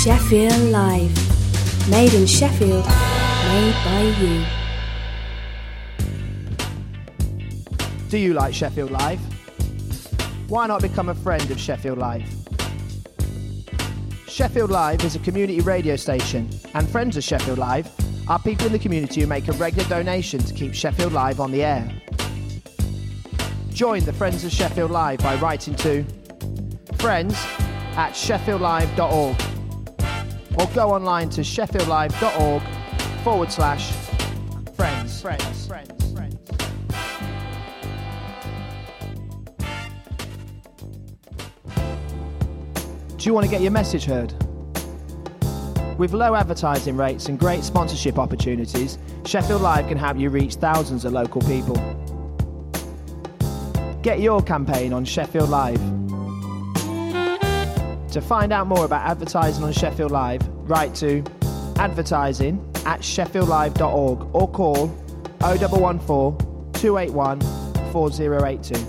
Sheffield Live. Made in Sheffield, made by you. Do you like Sheffield Live? Why not become a friend of Sheffield Live? Sheffield Live is a community radio station, and friends of Sheffield Live are people in the community who make a regular donation to keep Sheffield Live on the air. Join the Friends of Sheffield Live by writing to friends@sheffieldlive.org or go online to sheffieldlive.org/friends. Do you want to get your message heard? With low advertising rates and great sponsorship opportunities, Sheffield Live can help you reach thousands of local people. Get your campaign on Sheffield Live. To find out more about advertising on Sheffield Live, write to advertising@sheffieldlive.org or call 0114 281 4082.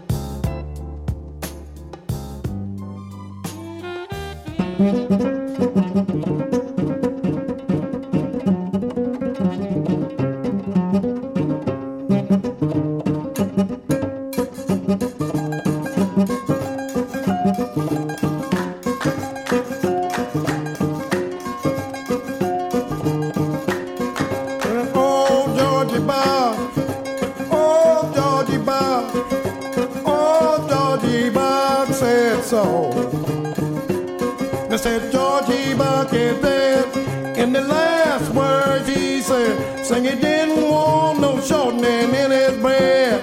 They said Georgie Buck is dead. In the last words he said, saying he didn't want no shortening in his bread.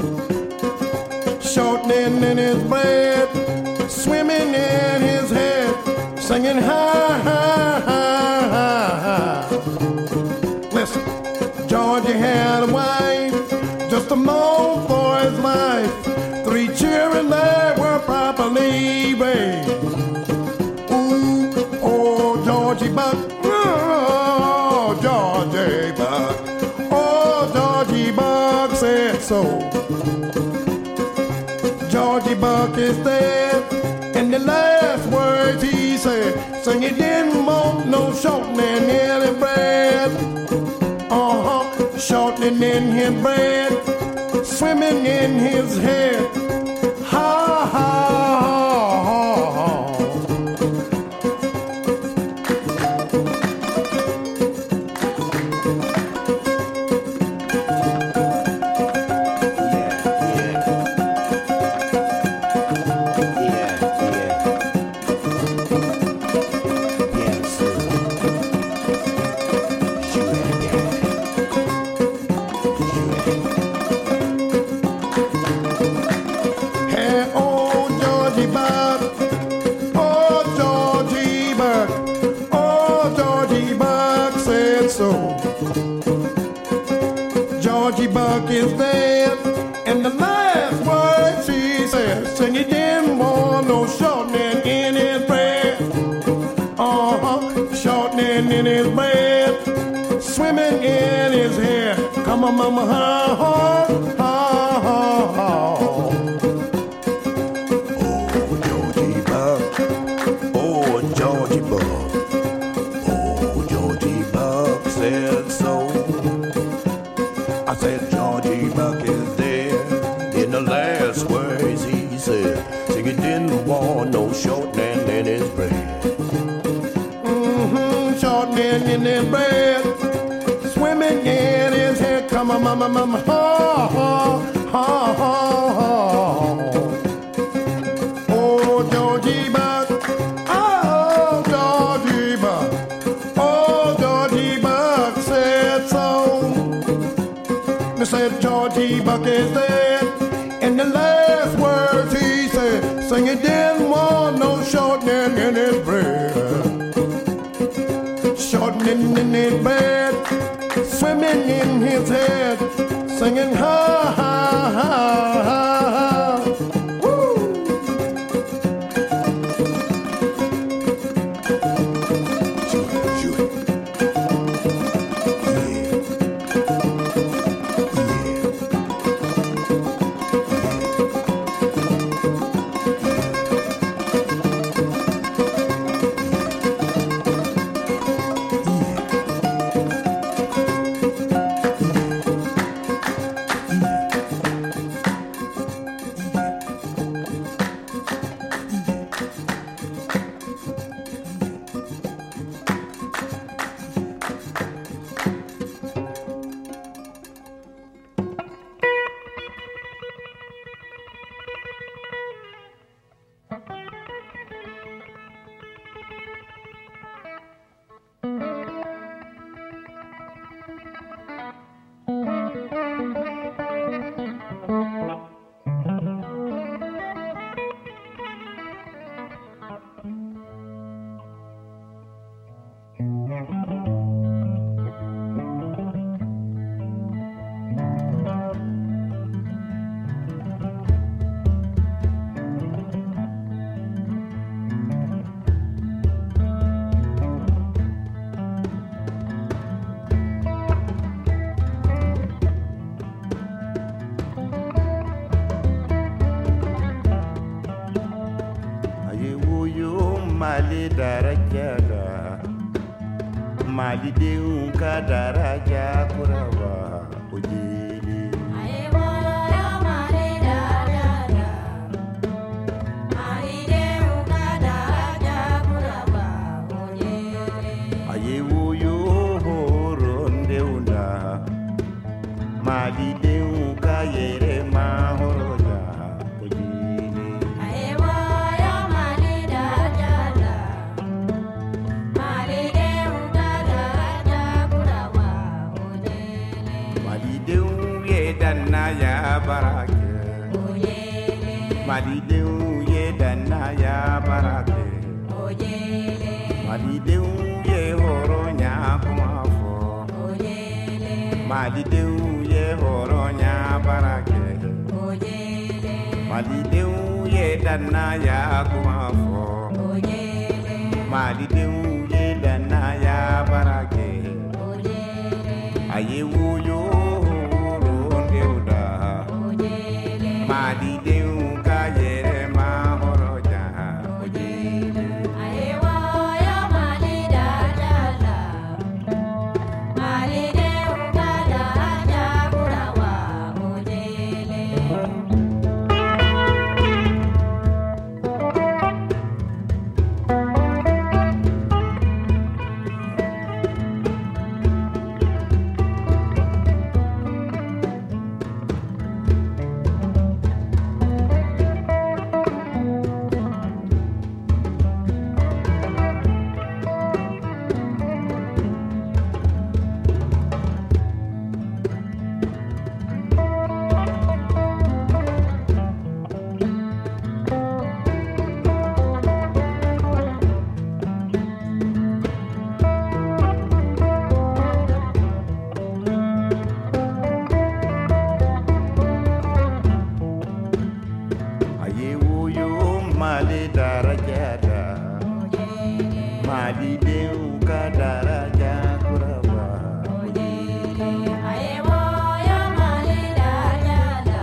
Shortening in his bread, swimming in his head, singing ha ha ha ha ha. Listen, Georgie had a wife, just a moment for his life. 3 children they were properly raised. Georgie Buck, oh, Georgie Buck, oh, Georgie Buck said so. Georgie Buck is dead, and the last words he said, saying he didn't want no shortening in his bread. Shortening in his bread, swimming in his head, ha ha ha. Georgie Buck is dead, and the last words he said, saying he didn't want no shortening in his bread. Shortening in his bread, swimming in his head. Come on, mama, ha ha ha ha ha. Oh, Georgie Buck, oh, Georgie Buck, oh, Georgie Buck said so. I said Georgie Buck is dead. In the last words he said, saying he didn't want no shortening in his bread. Shortening in his bread, swimming in his head. Come on, mama, mama, ha ha ha ha ha. Oh, Georgie Buck, oh, Georgie Buck, oh, Georgie Buck said so. They said Georgie Buck is dead, and the last words he said, saying he didn't want no shortening in his bread. Shortening in his bed, swimming in his head, singing ha ha ha ha ha. Woo! Shoot. Mali darajada Mali denw ka daraja kuraba ojele Ayewa Mali darajada Mali denw ka daraja kuraba ojele Ayewo yo horondeunda Mali denw ka yere ma horoja ojele Ayewa Mali darajada Mali denw ka daraja kuraba ojele Mali denw ye danna ya barake ojele Mali denw ye danna ya barake ojele Mali denw ye horonya kuma fo ojele Mali denw ye horonya barake ojele Mali denw ye danna ya kuma fo ojele Mali denw ye danna ya barake ojele Ayewo yo rondeuda ojele Mali denw ka yere ma horoja ojele Ayewa Mali darajada Mali denw ka daraja kuraba ojele Ayewo yo Mali darajada Mali denw ka daraja kuraba Ayewa Mali darajada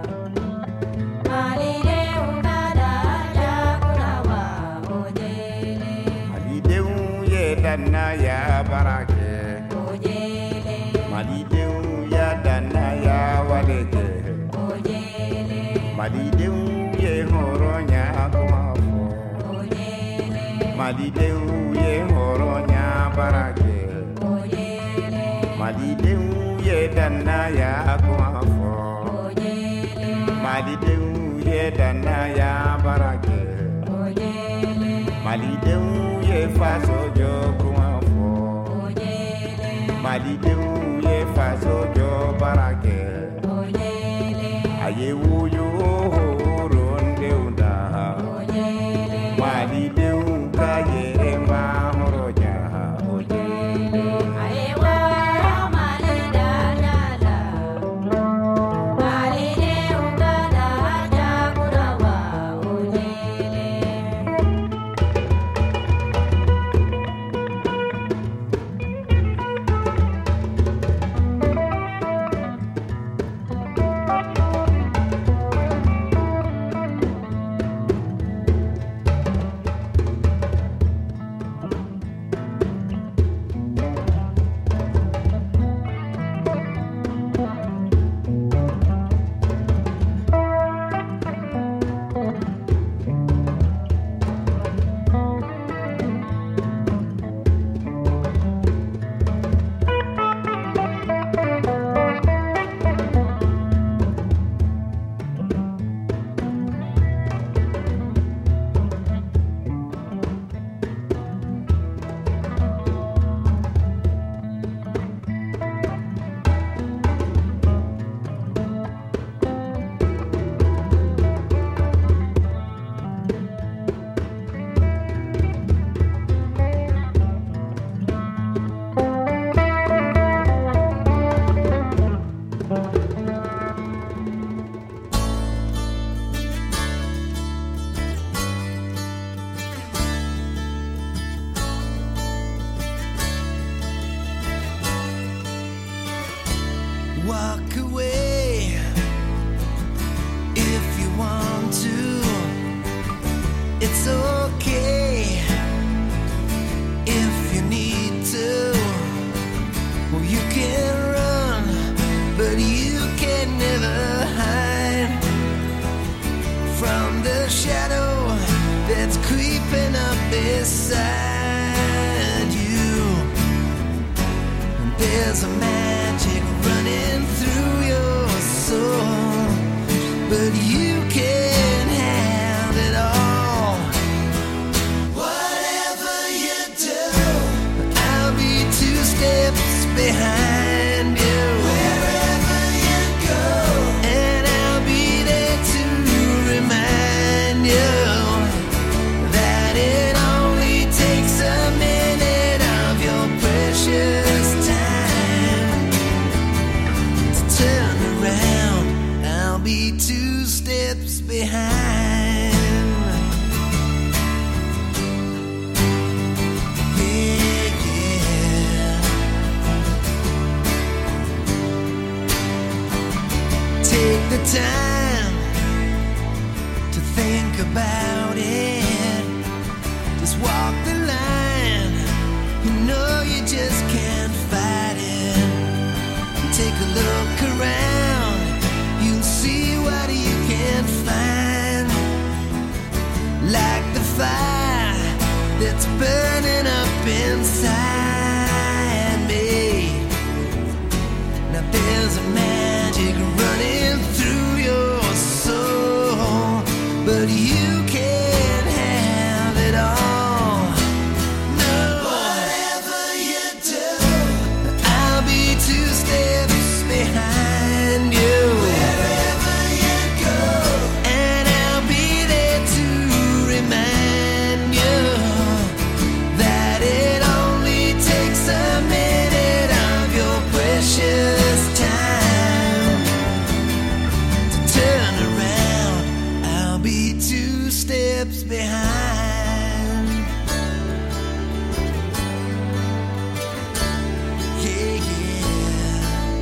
Mali denw ka daraja kuraba ojele Mali denw ye danna ya barake ojele Mali denw ya danna ya waleke ojele Mali denw ye horonya kuma fo ojele Mali denw ye horonya barake ojele Mali denw ye danna ya kuma fo ojele Mali denw ye danna ya barake ojele Mali denw ye faso jo kuma fo ojele Mali denw ye faso jo barake ojele Ayewo yo rondeunda ojele Mali denw ka yere ma horoja ojele Ayewa Mali darajada Mali denw ka daraja kuraba ojele beside you. There's a magic running through your soul, but you can't have it all. Whatever you do, I'll be 2 steps behind you. Wherever you go, and I'll be there to remind you that it only takes a minute of your precious time to turn around. I'll be 2 steps behind. Yeah, yeah. Take the time to think about it. Just walk the line. You know you just can't fight it. Take a look around. You'll see what you can find. Like the fire that's burning up inside me. Now there's a magic running through your soul, but you can't have it all. No. Whatever you do, I'll be 2 steps behind you. Wherever you go, and I'll be there to remind you that it only takes a minute of your precious time to turn around. I'll be 2 steps behind. Yeah, yeah.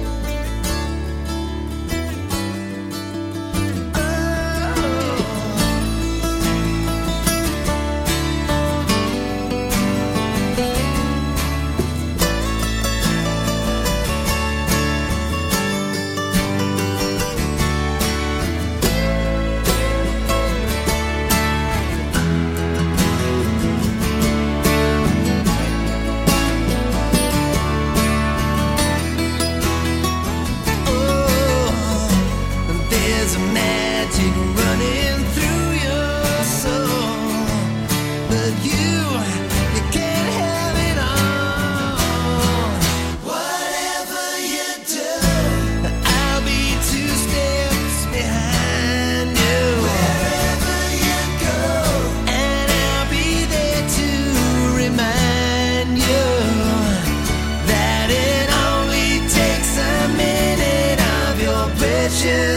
There's a magic running through your soul, but you can't have it all. Whatever you do, I'll be 2 steps behind you. Wherever you go, and I'll be there to remind you that it only takes a minute of your precious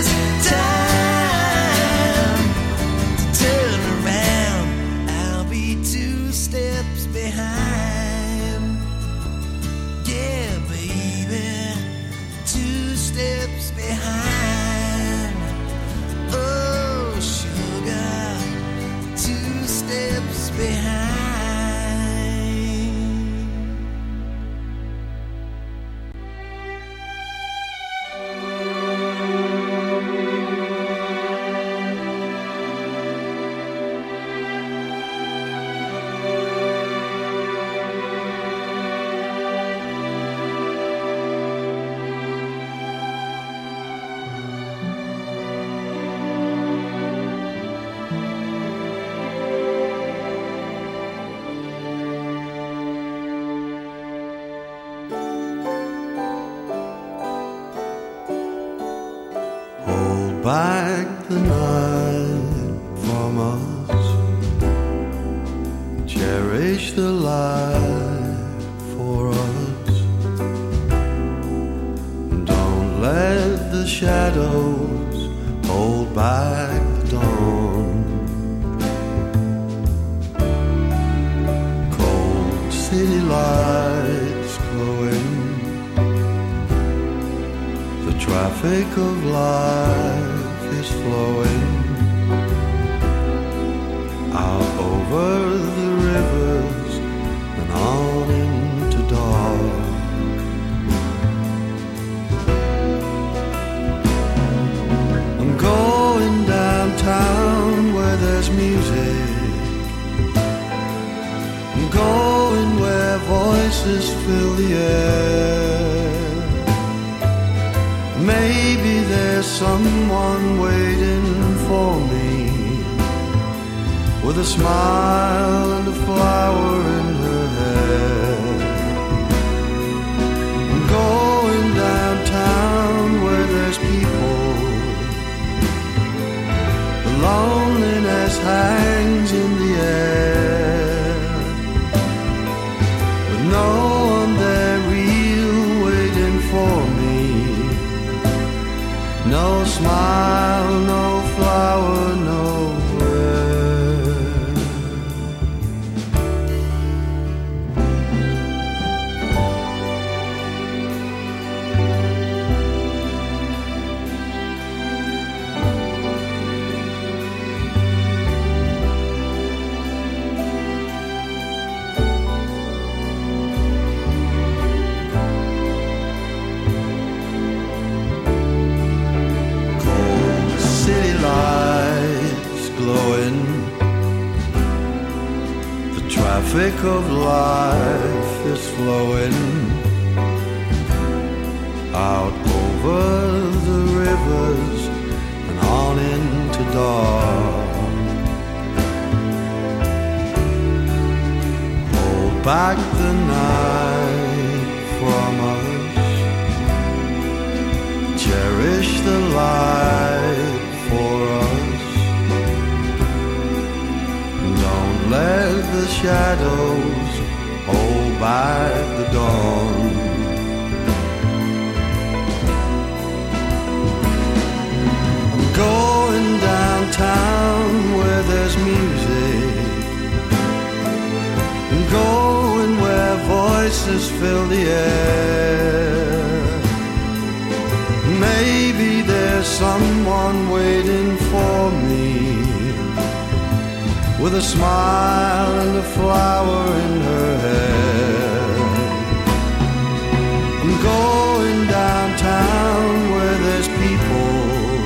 time to turn around. I'll be 2 steps behind. Yeah, baby, 2 steps behind. Oh, sugar, 2 steps behind. Hold back the night from us. Cherish the light for us. Don't let the shadows hold back the dawn. Cold city lights glowing. The traffic of life is flowing out over the rivers and on into dark. I'm going downtown where there's music I'm going where voices fill the air. Maybe there's someone waiting for me, with a smile and a flower in her hair. I'm going downtown where there's people. The loneliness hangs in the air, with no one there real waiting for me. No smile, no flower, nowhere. Traffic of life is flowing out over the rivers and on into dawn. Hold back the night from us, cherish the light for us. Don't let the shadows hold back the dawn. I'm going downtown where there's music. I'm going where voices fill the air. Maybe there's someone waiting for me, with a smile and a flower in her hair. I'm going downtown where there's people.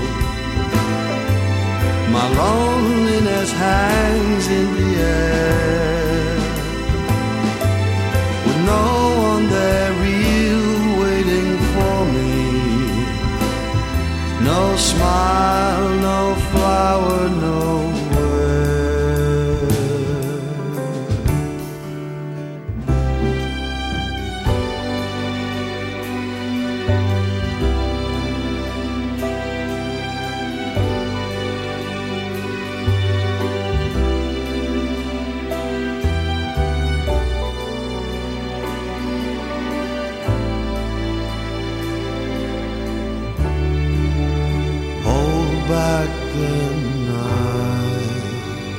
My loneliness hangs in the air, with no one there real waiting for me. No smile, no flower, nowhere. Back the night.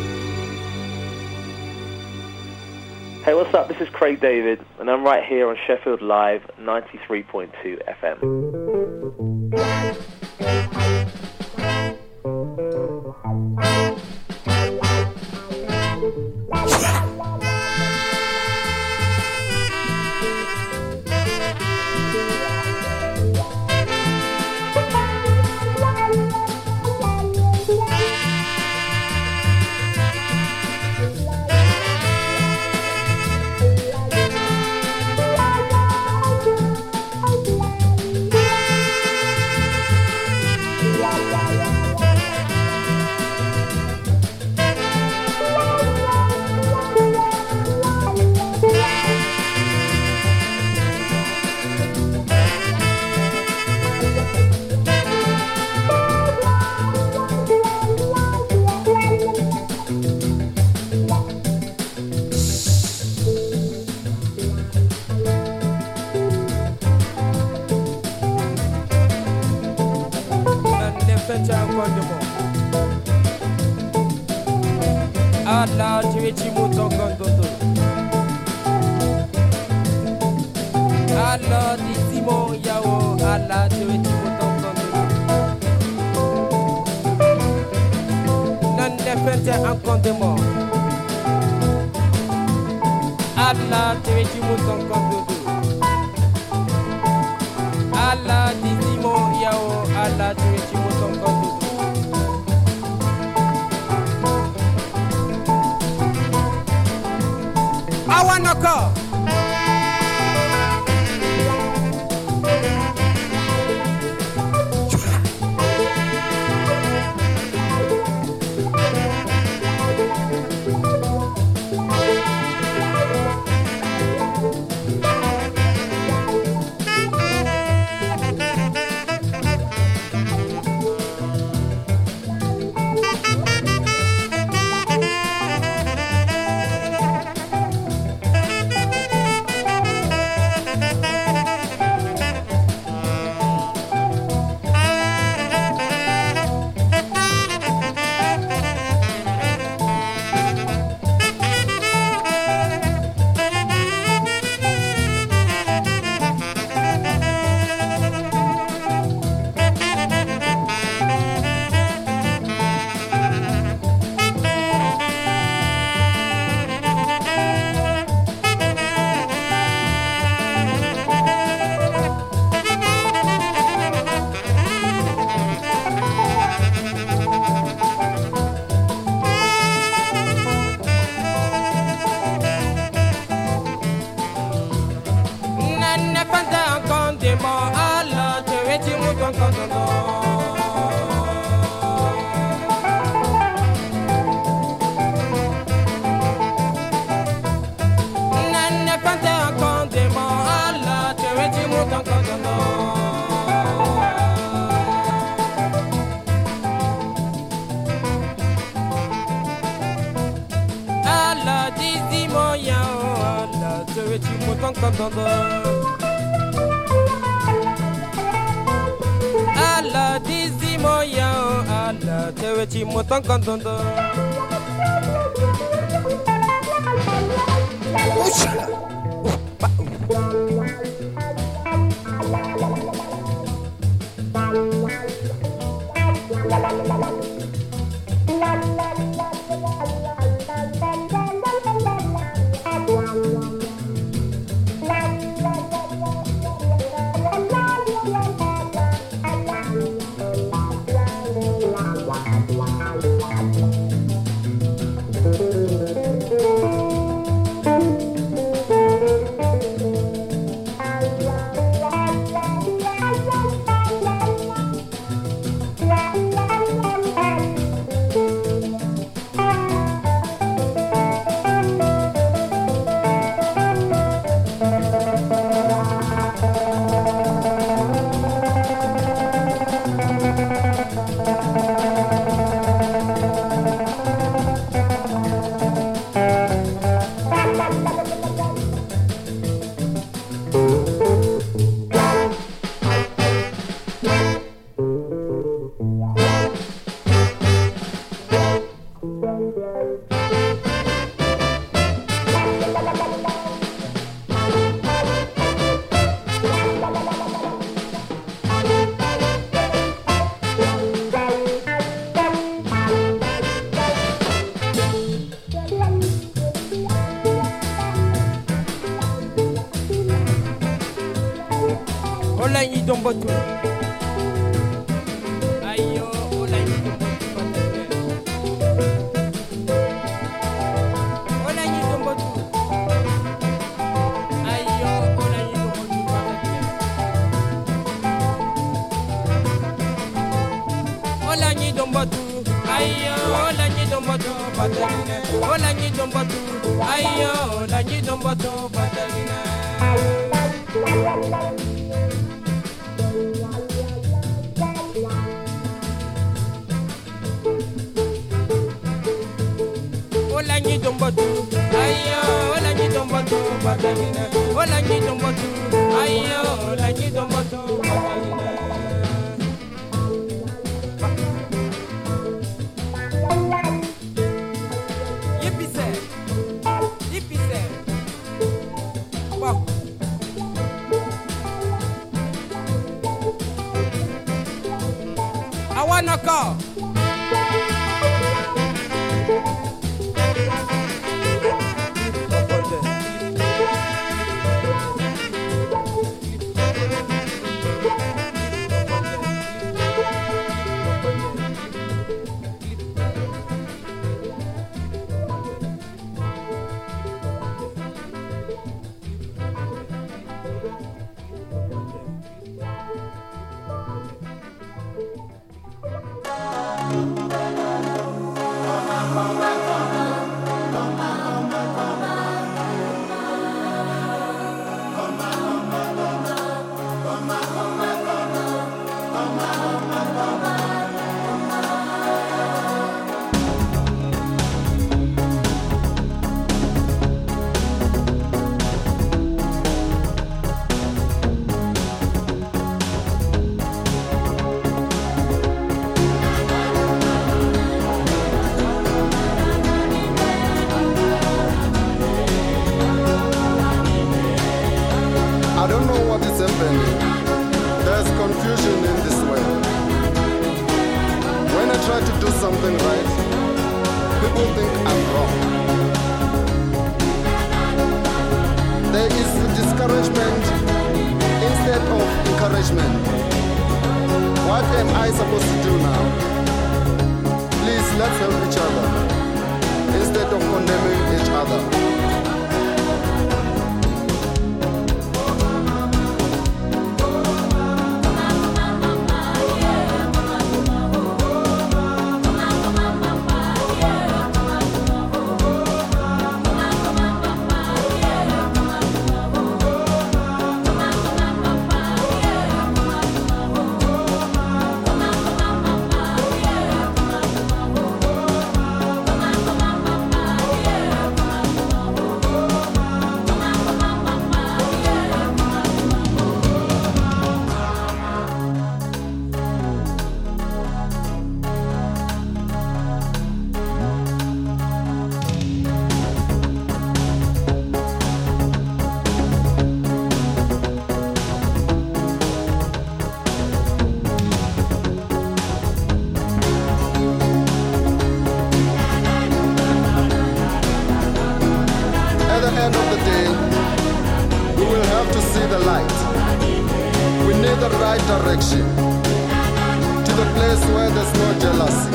Hey, what's up? This is Craig David, and I'm right here on Sheffield Live 93.2 FM. Awanoko. Allah dizi moya Allah teweti motang kantondo. misunderstanding. There's confusion in this world. When I try to do something right, people think I'm wrong. There is discouragement instead of encouragement. What am I supposed to do now? Please, let's help each other instead of condemning each other. Direction to the place where there's no jealousy.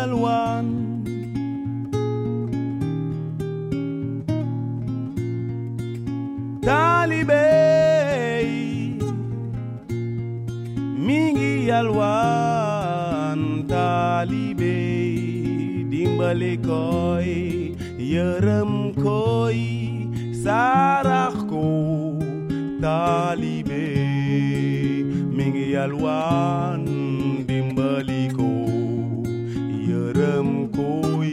alwan talibey mingi alwan talibey dimbali koy yërëm koy sarax ko talibey mingi alwan dimbali ko yërëm koy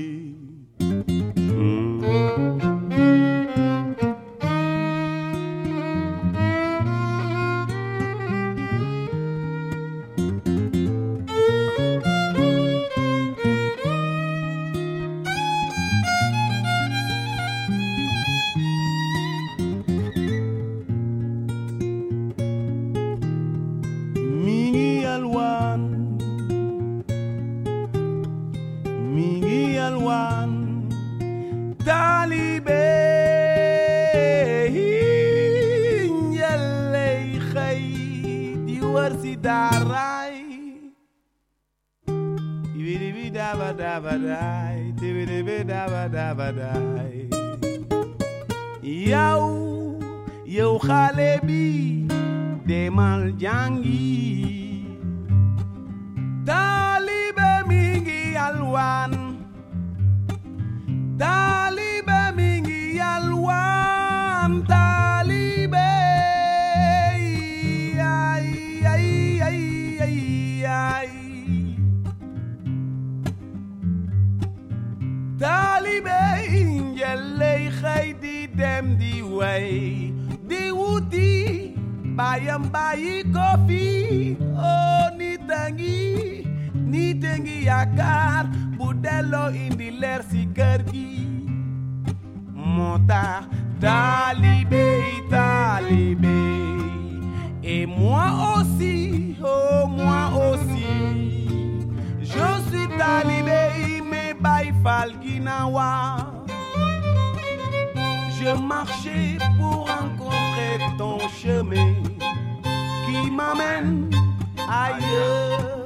yow xale bi demal jàngi taalibe mi ngi yalwaan taalibe mi ngi yalwaan taalibe ay ay ay ay ay taalibe njëley xëy di dem di way di wuti bayam bayi ko fi oh nit a ngi yaakaar bu delloo indi leer si kër gi moo tax talibé et moi aussi oh moi aussi je suis talibé mais bay fal ginawa je marchais pour rencontrer ton chemin qui m'amène ailleurs.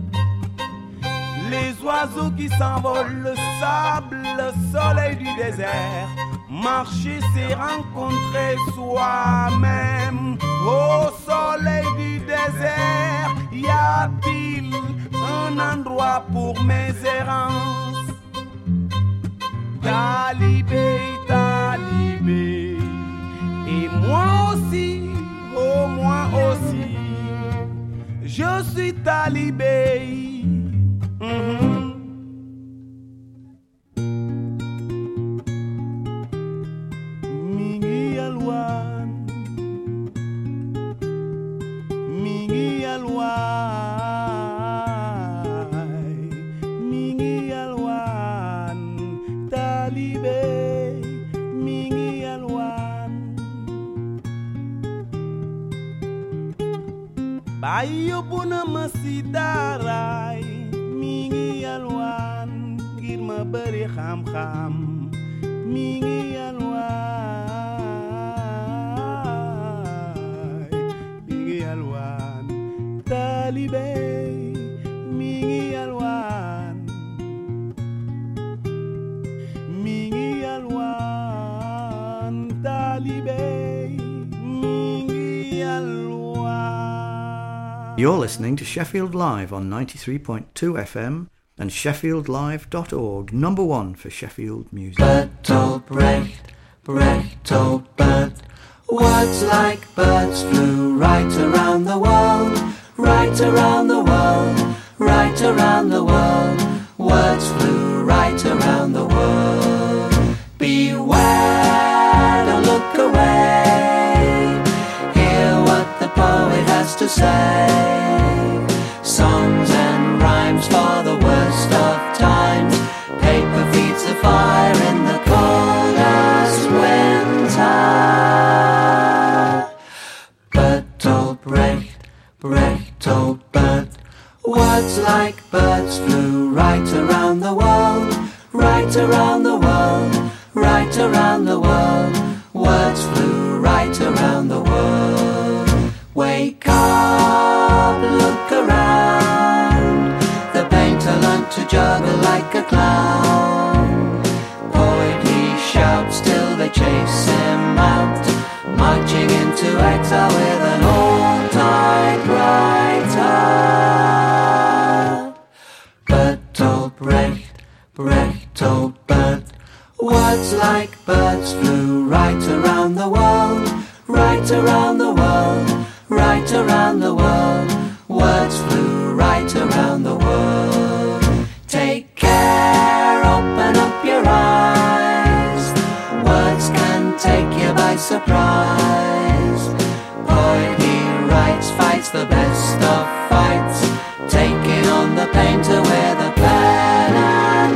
Les oiseaux qui s'envolent, le sable, le soleil du désert. Marcher, c'est rencontrer soi-même. Au soleil du désert, y a-t-il un endroit pour mes errances? Talibé, et moi aussi, oh moi aussi, je suis talibé. Mingi alwan, talibé. Bayo buna masidaray mingi yalwan ngir ma bari xam-xam mingi yalwan talibé mingi yalwan talibé mingi yalwan. You're listening to Sheffield Live on 93.2 FM and sheffieldlive.org, number one for Sheffield music. Bertolt Brecht, Bertolt Brecht. Words like birds flew right around the world, right around the world, right around the world. Words flew right around the world. Beware, don't look away. Hear what the poet has to say. Songs and rhymes for the worst of times. Paper feeds the fire in the coldest winter. Bertolt Brecht, Bertolt Brecht. Words like birds flew right around the world, right around the world, right around the world. Words flew right around the world. Wake up, look around. The painter learned to juggle like writer with an old typewriter. Bert told Brecht, Brecht told Bert, words like birds flew right around the world, right around the world, right around the world. Words flew right around the world. Take care, open up your eyes. Words can take you by surprise. Poet he writes, fights the best of fights, taking on the painter with a pen and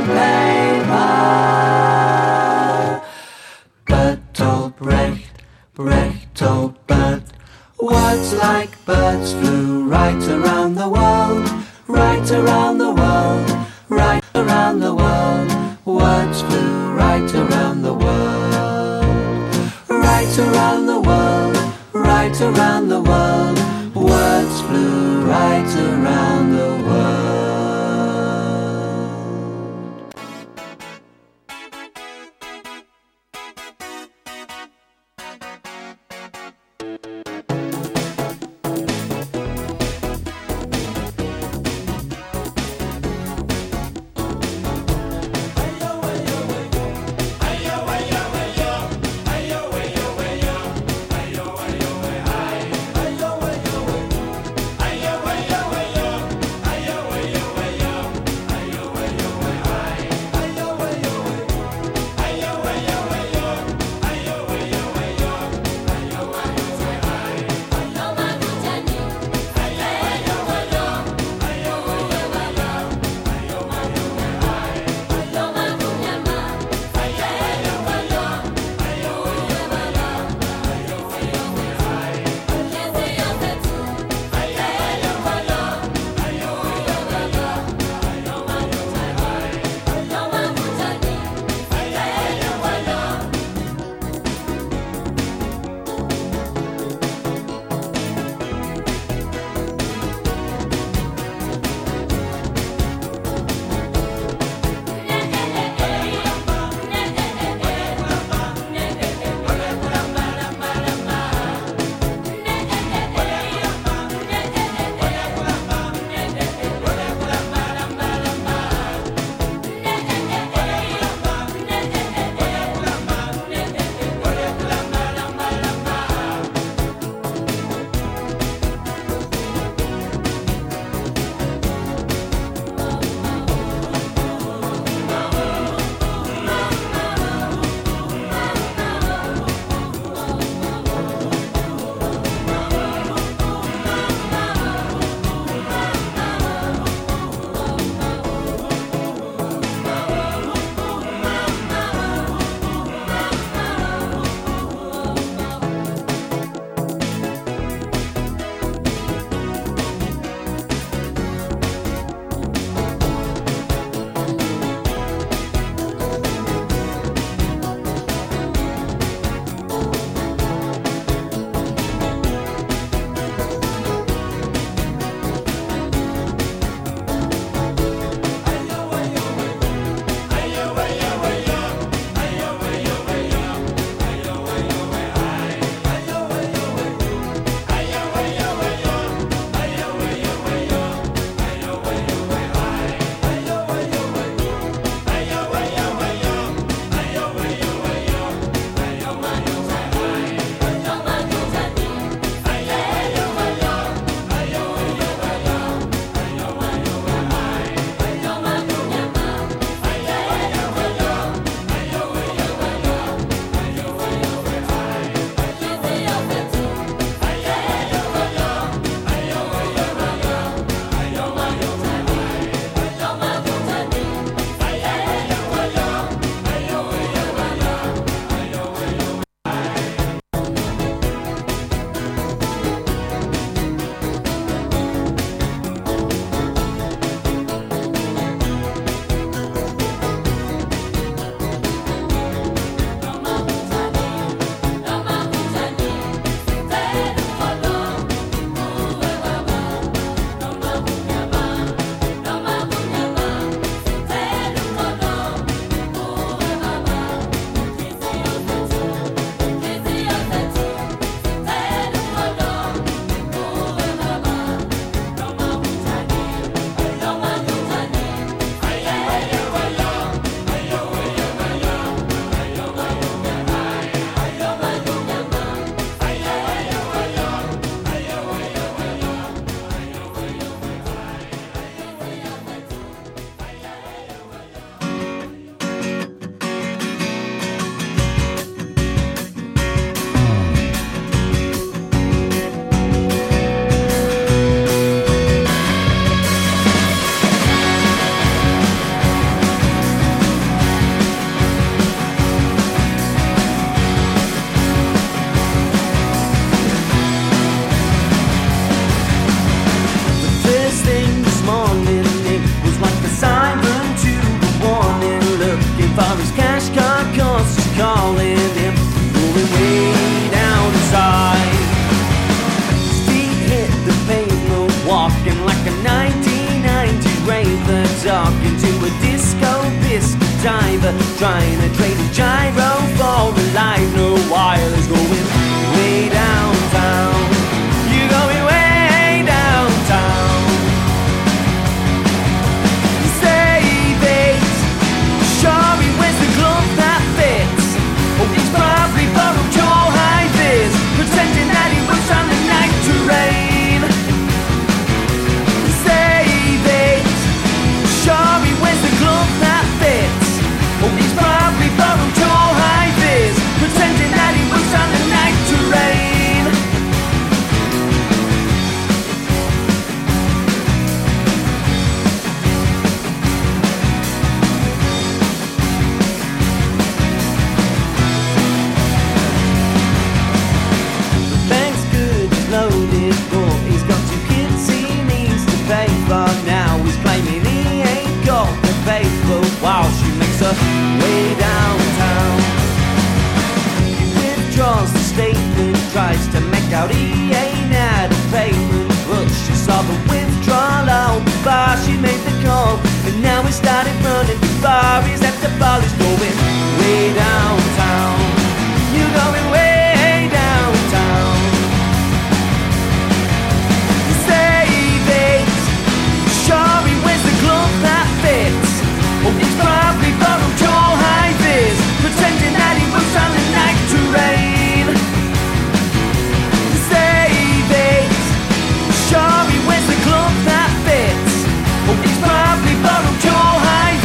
paper. Bert told Brecht, Brecht told Bert, words like birds flew right around the world, right around the world, right around the world. Words flew right around the world, right around the world, right around the world. Words flew right around the world. trying to trade a gyro for a line. No wireless going way downtown. You're going way downtown. Save it. Sure, he wears the glove that fits. Oh, he's probably borrowed your high vis, pretending that he was on the night terrain. Save it. Sure, he wears the glove that fits. Oh, he's probably borrowed your high vis, pretending that he was on the night terrain. The bank's good, he's loaded, but he's got 2 kids he needs to pay for. Now he's claiming he ain't got the faith, but while she makes her way downtown, he withdraws the statement, tries to make out he ain't had a payment, but she saw the withdrawal out before she made the call, and now he started running before he's at the ball. He's going way downtown. You're going way downtown. Save it. Sure, he wears the glove that fits. Oh, he's probably borrowed your high vis, pretending that he was on the night terrain. Save it. Sure, he wears the glove that fits. Oh, he's probably borrowed your high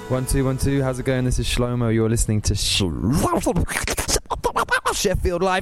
1 2 1 2. How's it going? This is Shlomo. You're listening to Sheffield Live.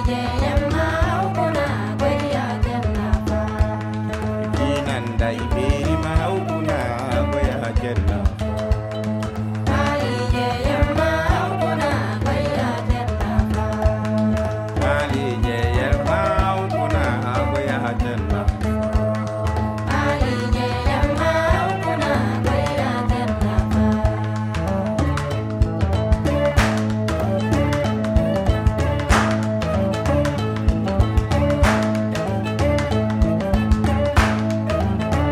Baby